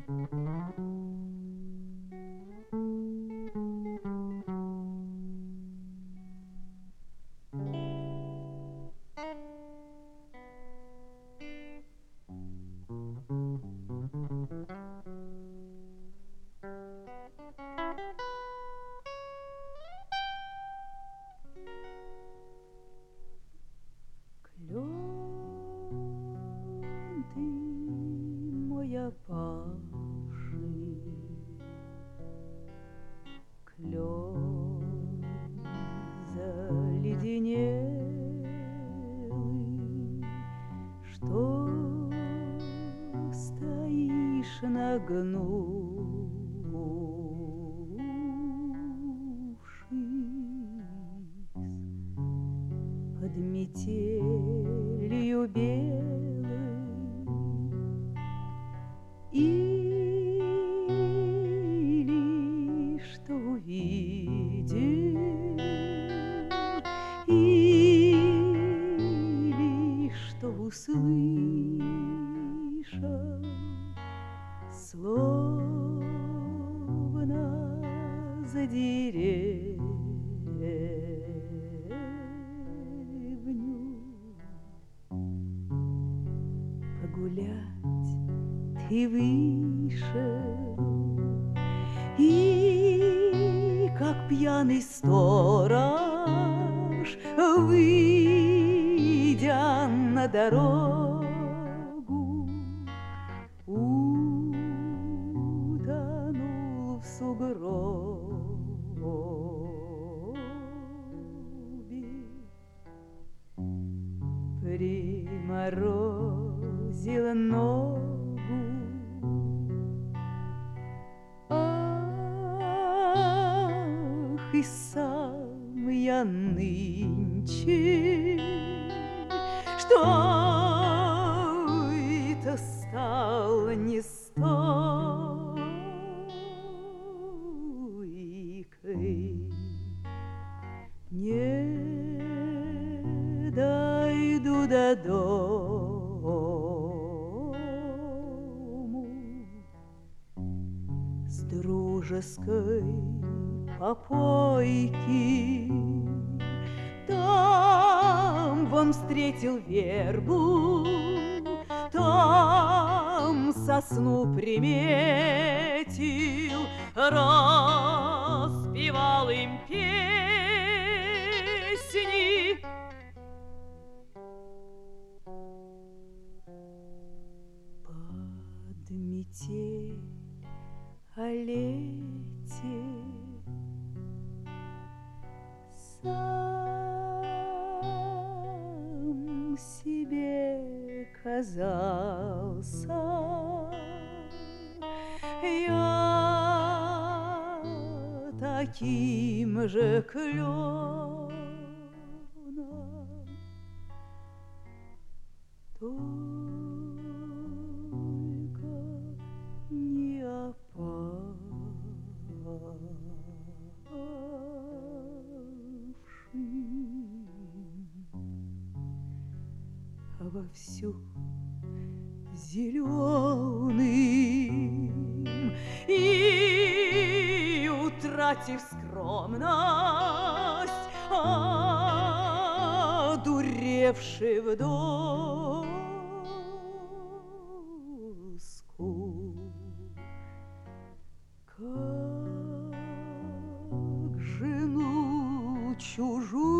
Клен ты мой опавший, клен заледенелый, что стоишь нагнувшись под метелью белой, или что увидел, или что услышал, словно за деревню погулять ты вышел, и как пьяный сторож, выйдя на дорогу, утонул в сугробе, приморозила ногу. Ах, и сам я нынче, что это стало не стойкой, не дойду до дому с дружеской попойки. Там вам встретил вербу, там сосну приметил, распевал им песни. Под метель о лете сам себе казался я таким же кленом, только не а вовсю зеленым и, утратив скромность, одуревший в доску, как жену чужую